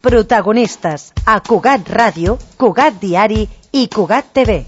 Protagonistes a Cugat Ràdio, Cugat Diari i Cugat TV.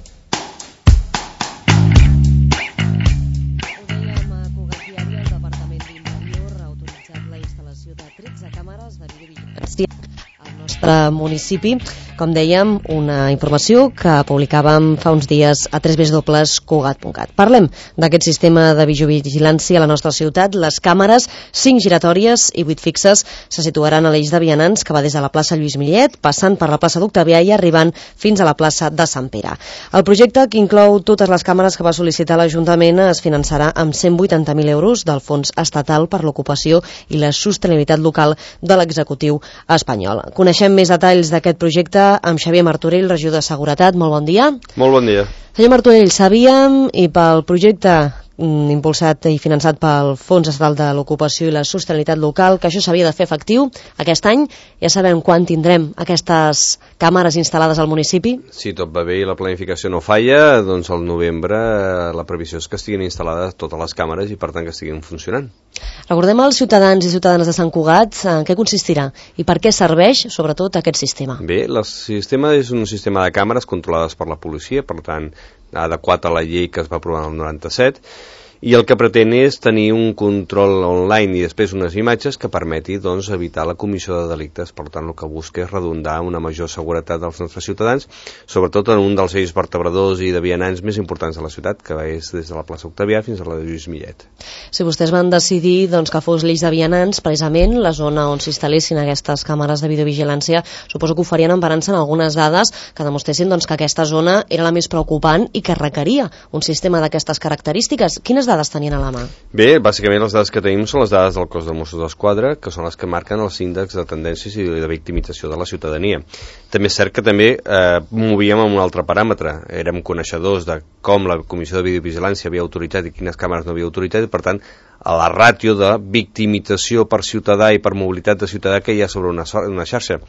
Al municipi, com dèiem, una informació que publicàvem fa uns dies a www.cugat.cat. Parlem d'aquest sistema de videovigilància a la nostra ciutat. Les càmeres, 5 giratòries i 8 fixes, se situaran a l'eix de vianants que va des de la plaça Lluís Millet, passant per la plaça d'Octavià i arribant fins a la plaça de Sant Pere. El projecte, que inclou totes les càmeres que va sol·licitar l'Ajuntament, es finançarà amb 180.000 euros del Fons Estatal per l'Ocupació i la Sostenibilitat Local de l'Executiu espanyol. Coneixem més detalls d'aquest projecte amb Xavier Martorell, regidor de Seguretat. Molt bon dia. Molt bon dia. Senyor Martorell, sabíem, i pel projecte impulsat i finançat pel Fons Estatal de l'Ocupació i la Sostenibilitat Local, que això s'havia de fer efectiu aquest any. Ja sabem quan tindrem aquestes càmeres instal·lades al municipi? Si tot va bé i la planificació no falla, doncs al novembre la previsió és que estiguin instal·lades totes les càmeres i per tant que estiguin funcionant. Recordem als ciutadans i ciutadanes de Sant Cugat en què consistirà i per què serveix sobretot aquest sistema. Bé, el sistema és un sistema de càmeres controlades per la policia, per tant adequat a la llei que es va aprovar en el 97, i el que pretén és tenir un control online i després unes imatges que permeti doncs, evitar la comissió de delictes. Per tant, el que busca és redundar una major seguretat dels nostres ciutadans, sobretot en un dels eixos vertebradors i de vianants més importants de la ciutat, que és des de la plaça Octavià fins a la de Lluís Millet. Si vostès van decidir doncs, que fos l'eix de vianants, precisament la zona on s'instal·lessin aquestes càmeres de videovigilància, suposo que ho farien emparant-se en algunes dades que demostressin doncs, que aquesta zona era la més preocupant i que requeria un sistema d'aquestes característiques. Quines dades tenien a la mà? Bé, bàsicament les dades que tenim són les dades del cos de Mossos d'Esquadra, que són les que marquen els índexs de tendències i de victimització de la ciutadania. També és cert que també movíem amb un altre paràmetre. Érem coneixedors de com la Comissió de Videovigilància havia autoritzat i quines càmeres no havia autoritzat, i per tant a la ràtio de victimització per ciutadà i per mobilitat de ciutadà que hi ha sobre una xarxa.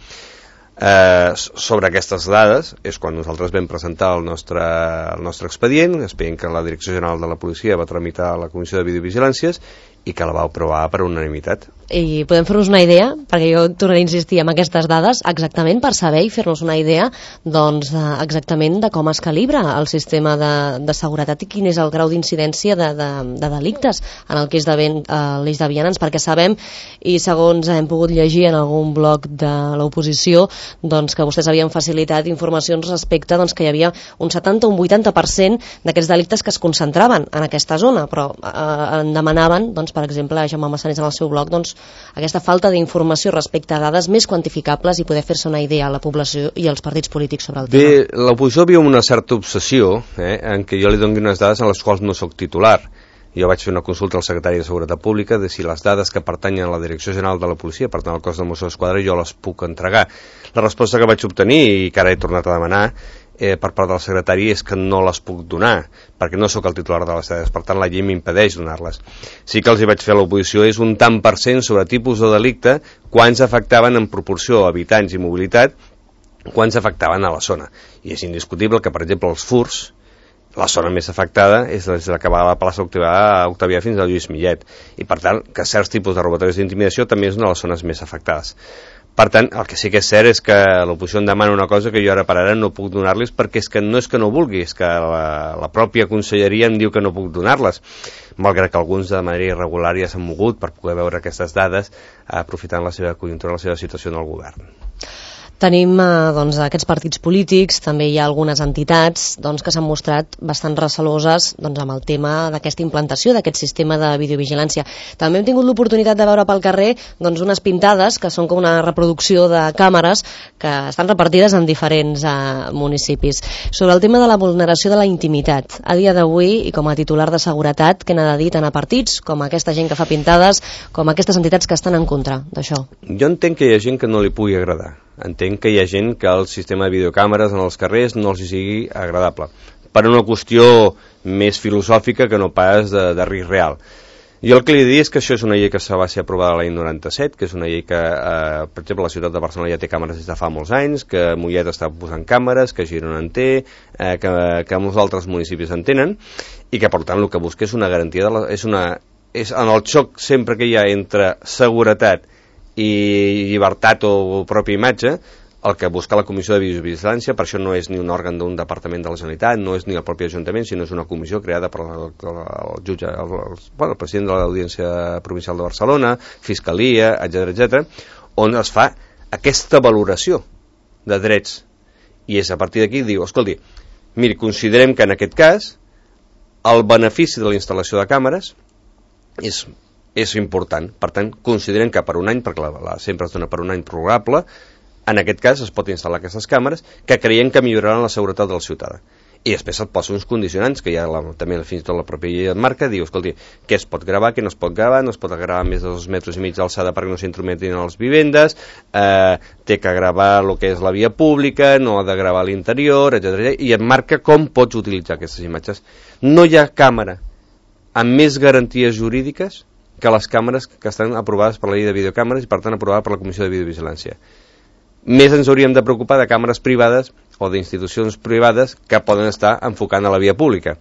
Sobre aquestes dades és quan nosaltres vam presentar el nostre expedient, expedient que la Direcció General de la Policia va tramitar a la Comissió de Videovigilàncies i que la va aprovar per unanimitat. I podem fer-nos una idea, perquè jo tornaré a insistir en aquestes dades, exactament per saber i fer-nos una idea doncs, exactament de com es calibra el sistema de seguretat i quin és el grau d'incidència de delictes en el que és l'eix de vianants, perquè sabem, i segons hem pogut llegir en algun blog de l'oposició, doncs, que vostès havien facilitat informacions respecte doncs, que hi havia un 70 o un 80% d'aquests delictes que es concentraven en aquesta zona, però en demanaven, doncs, per exemple, Jaume Massanés en el seu blog, doncs, aquesta falta d'informació respecte a dades més quantificables i poder fer-se una idea a la població i als partits polítics sobre el tema. Bé, l'oposició viu una certa obsessió en què jo li doni unes dades en les quals no sóc titular. Jo vaig fer una consulta al secretari de Seguretat Pública de si les dades que pertanyen a la Direcció General de la Policia, per tant al cos de Mossos d'Esquadra, jo les puc entregar. La resposta que vaig obtenir, i que ara he tornat a demanar, per part del secretari, és que no les puc donar, perquè no sóc el titular de les dades, per tant la llei m'impedeix donar-les. Sí que els hi vaig fer a l'oposició és un tant per cent sobre tipus de delicte, quants afectaven en proporció a habitants i mobilitat, quants afectaven a la zona. I és indiscutible que, per exemple, els furts, la zona més afectada és la que va a la plaça Octavià fins a Lluís Millet, i per tant que certs tipus de robatoris d'intimidació també és una de les zones més afectades. Per tant, el que sí que és cert és que l'oposició em demana una cosa que jo ara per ara no puc donar-los, perquè és que no vulgui, és que la pròpia conselleria em diu que no puc donar-les, malgrat que alguns de manera irregular ja s'han mogut per poder veure aquestes dades, aprofitant la seva conjuntura, la seva situació en el govern. Tenim doncs, aquests partits polítics, també hi ha algunes entitats doncs, que s'han mostrat bastant receloses doncs, amb el tema d'aquesta implantació d'aquest sistema de videovigilància. També hem tingut l'oportunitat de veure pel carrer doncs, unes pintades que són com una reproducció de càmeres que estan repartides en diferents municipis. Sobre el tema de la vulneració de la intimitat, a dia d'avui, i com a titular de seguretat, què n'ha de dir tant a partits com a aquesta gent que fa pintades, com a aquestes entitats que estan en contra d'això? Jo entenc que hi ha gent que no li pugui agradar. Entenc que hi ha gent que el sistema de videocàmeres en els carrers no els hi sigui agradable, per una qüestió més filosòfica que no pas de risc real. Jo el que li dic és que això és una llei que va ser aprovada l'any 97, que és una llei que, per exemple, la ciutat de Barcelona ja té càmeres des de fa molts anys, que Mollet està posant càmeres, que Girona en té, que molts altres municipis en tenen, i que, per tant, el que busca és una garantia, és en el xoc sempre que hi ha entre seguretat i llibertat o pròpia imatge, el que busca la Comissió de Videovigilància. Per això no és ni un òrgan d'un departament de la Generalitat, no és ni el propi Ajuntament, sinó és una comissió creada per el jutge, el president de l'Audiència Provincial de Barcelona, Fiscalia, etc., on es fa aquesta valoració de drets. I és a partir d'aquí diu, escolti, miri, considerem que en aquest cas el benefici de la instal·lació de càmeres és important. Per tant, considerem que per un any, perquè sempre es dona per un any prorrogable, en aquest cas es pot instal·lar aquestes càmeres que creiem que milloraran la seguretat del ciutadà. I després et posa uns condicionants que ja també fins i tot la pròpia llei et marca, diu, escolti, què es pot gravar, què no es pot gravar, no es pot gravar més de 2,5 metres d'alçada perquè no s'intrometin a les vivendes, té que gravar el que és la via pública, no ha de gravar l'interior, etc. I et marca com pots utilitzar aquestes imatges. No hi ha càmera amb més garanties jurídiques que les càmeres que estan aprovades per la llei de videocàmeres i per tant aprovades per la Comissió de Videovigilància. Més ens hauríem de preocupar de càmeres privades o d'institucions privades que poden estar enfocant a la via pública.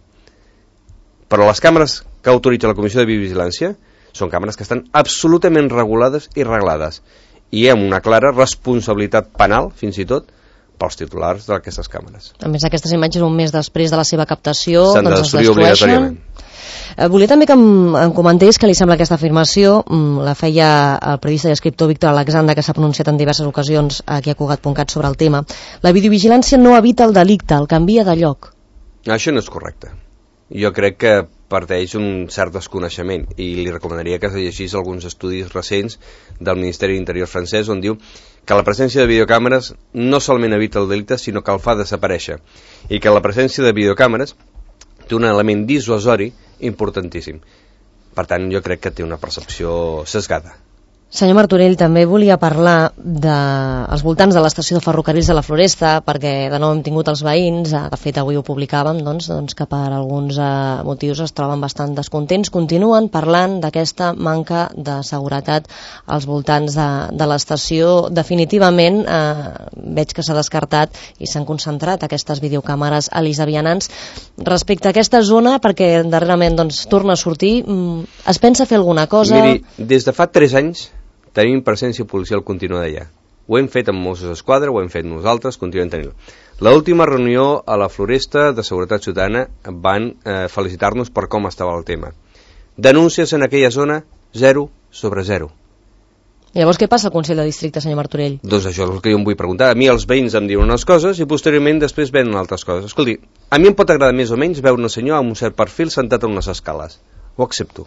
Però les càmeres que autoritza la Comissió de Videovigilància són càmeres que estan absolutament regulades i reglades i amb una clara responsabilitat penal, fins i tot, pels titulars d'aquestes càmeres. A més, aquestes imatges un mes després de la seva captació s'han de destruir obligatòriament. Volia també que em comentés que li sembla aquesta afirmació, la feia el periodista i escriptor Víctor Alexandre, que s'ha pronunciat en diverses ocasions aquí a Cugat.cat sobre el tema. La videovigilància no evita el delicte, el canvia de lloc. Això no és correcte. Jo crec que parteix un cert desconeixement i li recomanaria que llegís alguns estudis recents del Ministeri d'Interior francès on diu que la presència de videocàmeres no solament evita el delicte sinó que el fa desaparèixer i que la presència de videocàmeres té un element dissuasori importantíssim. Per tant, jo crec que té una percepció sesgada. Senyor Martorell, també volia parlar dels voltants de l'estació de ferrocarrils de la Floresta, perquè de nou hem tingut els veïns, de fet avui ho publicàvem, doncs que per alguns motius es troben bastant descontents, continuen parlant d'aquesta manca de seguretat als voltants de l'estació. Definitivament veig que s'ha descartat i s'han concentrat aquestes videocàmeres a l'Is de Vianants. Respecte a aquesta zona, perquè darrerament torna a sortir, es pensa fer alguna cosa? Miri, des de fa 3 anys tenim presència policial contínua d'allà. Ho hem fet amb Mossos d'Esquadra, ho hem fet nosaltres, continuem tenint-ho. L'última reunió a la Floresta de Seguretat Ciutadana van felicitar-nos per com estava el tema. Denúncies en aquella zona, 0 sobre 0. Llavors què passa al Consell de Districte, senyor Martorell? Doncs això és el que jo em vull preguntar. A mi els veïns em diuen unes coses i posteriorment després venen altres coses. Escolti, a mi em pot agradar més o menys veure un senyor amb un cert perfil sentat en unes escales. Ho accepto.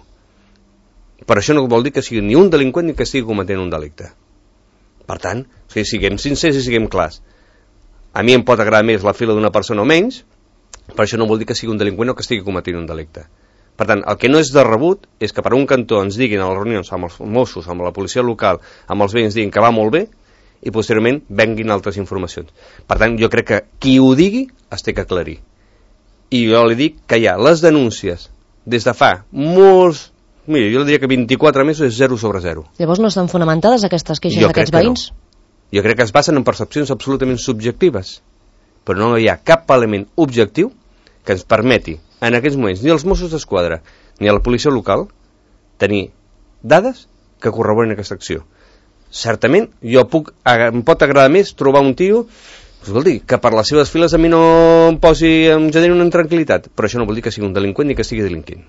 Però això no vol dir que sigui ni un delinqüent ni que estigui cometent un delicte. Per tant, siguem sincers i siguem clars. A mi em pot agradar més la fila d'una persona o menys, però això no vol dir que sigui un delinqüent o que estigui cometent un delicte. Per tant, el que no és de rebut és que per un cantó ens diguin a les reunions amb els Mossos, amb la policia local, amb els veïns, diguin que va molt bé i posteriorment venguin altres informacions. Per tant, jo crec que qui ho digui es té que aclarir. I jo li dic que hi ha les denúncies des de fa molts... Mira, jo diria que 24 mesos és 0 sobre 0. Llavors no estan fonamentades aquestes queixes d'aquests veïns? No. Jo crec que es basen en percepcions absolutament subjectives, però no hi ha cap element objectiu que ens permeti, en aquests moments, ni als Mossos d'Esquadra ni a la policia local, tenir dades que corroboren aquesta acció. Certament, em pot agradar més trobar un tio, escolti, que per les seves files a mi no em generi una intranquil·litat, però això no vol dir que sigui un delinqüent ni que sigui delinquint.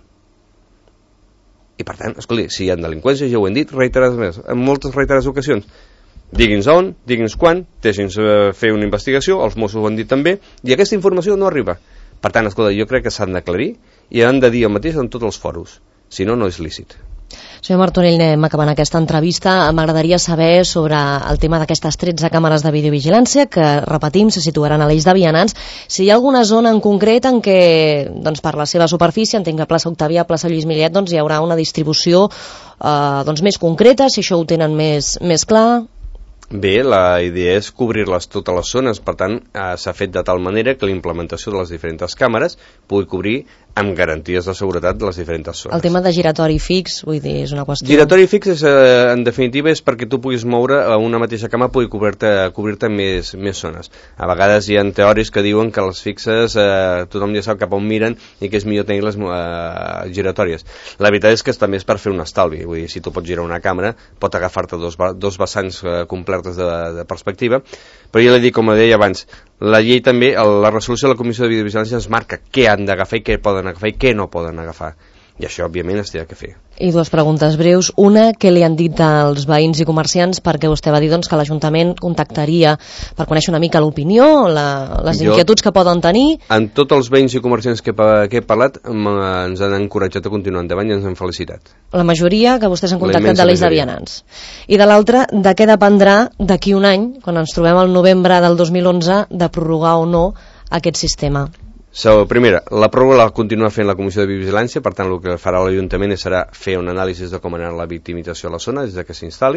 I per tant, escolti, si hi ha delinqüència, ja ho hem dit en moltes reiterades ocasions, digui'ns on, digui'ns quan, deixi'ns fer una investigació, els Mossos ho han dit també, i aquesta informació no arriba. Per tant, escolta, jo crec que s'han d'aclarir i han de dir el mateix en tots els foros, si no, no és lícit. Senyor Martorell, anem acabant aquesta entrevista. M'agradaria saber sobre el tema d'aquestes 13 càmeres de videovigilància que, repetim, se situaran a l'Eix de Vianants. Si hi ha alguna zona en concret en què, per la seva superfície, entenc que plaça Octavià, plaça Lluís Millet, hi haurà una distribució més concreta, si això ho tenen més clar. Bé, la idea és cobrir-les totes les zones, per tant s'ha fet de tal manera que la implementació de les diferents càmeres pugui cobrir amb garanties de seguretat de les diferents zones. El tema de giratori fix, vull dir, és una qüestió... Giratori fix, en definitiva, és perquè tu puguis moure a una mateixa cama, pugui cobrir-te més zones. A vegades hi ha teoris que diuen que les fixes tothom ja sap cap on miren i que és millor tenir les giratòries. La veritat és que també és per fer un estalvi, vull dir, si tu pots girar una càmera, pot agafar-te dos vessants completes de perspectiva, però jo li dic, com deia abans, la llei també, la resolució de la Comissió de Videovigilància ens marca què han d'agafar i què poden agafar i què no poden agafar. I això, òbviament, es té que fer. I dues preguntes breus. Una, què li han dit als veïns i comerciants? Perquè vostè va dir que l'Ajuntament contactaria per conèixer una mica l'opinió, les inquietuds que poden tenir. En tots els veïns i comerciants que he parlat ens han encoratjat a continuar endavant i ens han felicitat. La majoria que vostès han contactat de l'Eix de Vianants. I de l'altra, de què dependrà d'aquí un any, quan ens trobem al novembre del 2011, de prorrogar o no aquest sistema? Primera, la pròrroga la continua fent la Comissió de Vigilància, per tant el que farà l'Ajuntament serà fer un anàlisi de com anar la victimització a la zona des que s'instal·li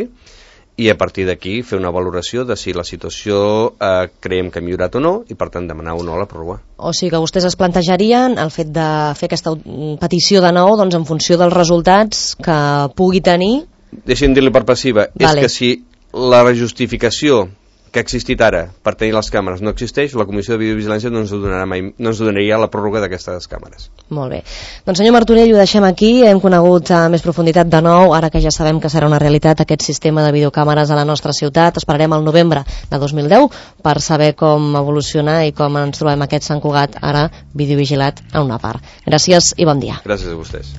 i a partir d'aquí fer una valoració de si la situació creiem que ha millorat o no i per tant demanar o no la pròrroga. O sigui que vostès es plantejarien el fet de fer aquesta petició de nou doncs, en funció dels resultats que pugui tenir. Deixi'm dir-li per passiva, és que si la justificació que ha existit ara per tenir les càmeres no existeix, la Comissió de Videovigilància no ens donaria la pròrroga d'aquestes càmeres. Molt bé. Doncs senyor Martorell, ho deixem aquí. Hem conegut a més profunditat de nou, ara que ja sabem que serà una realitat aquest sistema de videocàmeres a la nostra ciutat. Esperarem el novembre de 2010 per saber com evoluciona i com ens trobem aquest Sant Cugat ara videovigilat a una part. Gràcies i bon dia. Gràcies a vostès.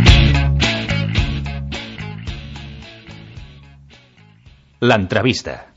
L'entrevista.